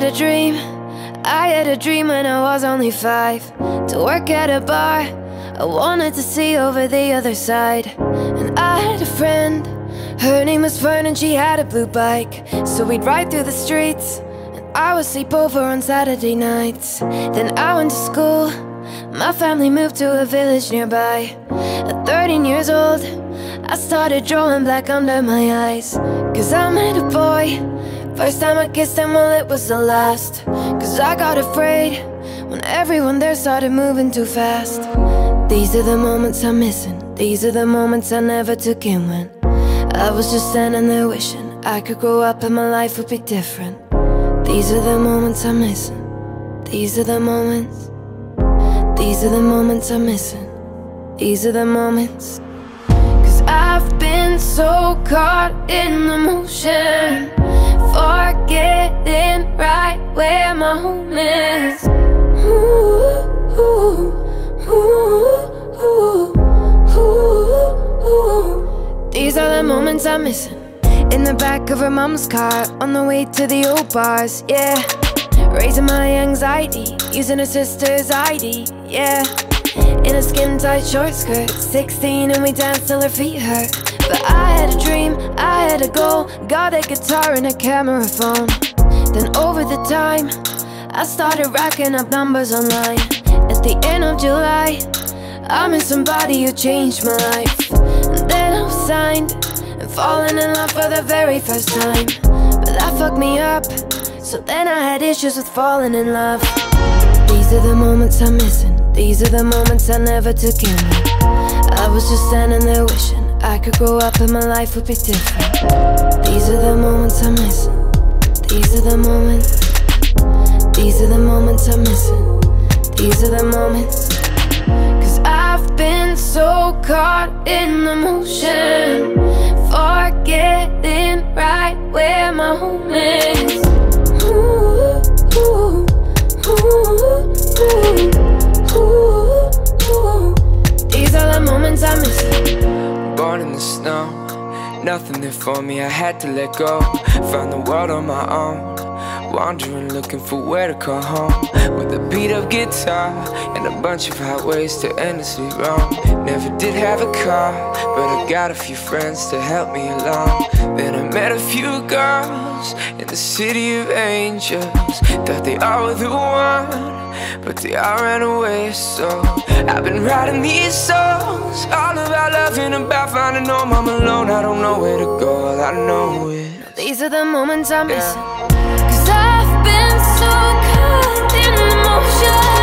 a dream, I had a dream when I was only 5, to work at a bar. I wanted to see over the other side. And I had a friend, her name was Fern, and she had a blue bike. So we'd ride through the streets, and I would sleep over on Saturday nights. Then I went to school, my family moved to a village nearby. At 13 years old, I started drawing black under my eyes. Cause I met a boy, first time I kissed him, well it was the last. Cause I got afraid when everyone there started moving too fast. These are the moments I'm missing, these are the moments I never took in when I was just standing there wishing I could grow up and my life would be different. These are the moments I'm missing, these are the moments. These are the moments I'm missing, these are the moments. Cause I've been so caught in the motion, forgetting right where my home is. Ooh, ooh, ooh, ooh, ooh, ooh. These are the moments I'm missing. In the back of her mom's car, on the way to the old bars, yeah. Raising my anxiety, using her sister's ID, yeah. In a skin-tight short skirt, 16 and we danced till her feet hurt. But I had a dream, I had a goal, got a guitar and a camera phone. Then over the time, I started racking up numbers online. At the end of July, I met somebody who changed my life. And then I was signed, and falling in love for the very first time. But that fucked me up, so then I had issues with falling in love. These are the moments I'm missing, these are the moments I never took in. I was just standing there wishing I could grow up and my life would be different. These are the moments I'm missing, these are the moments. These are the moments I'm missing, these are the moments. Cause I've been so caught in the motion, forgetting right where my home is. Ooh, ooh, ooh, ooh, ooh, ooh. These are the moments I'm missing. Born in the snow, nothing there for me, I had to let go. Found the world on my own, wandering, looking for where to call home. With a beat up guitar and a bunch of highways to endlessly roam. Never did have a car, but I got a few friends to help me along. Then I met a few girls in the city of angels. Thought they all were the one, but they all ran away. So I've been writing these songs, all about love and about finding home. I'm alone, I don't know where to go, all I know is these are the moments I'm missing. Cause I've been so caught in the motion,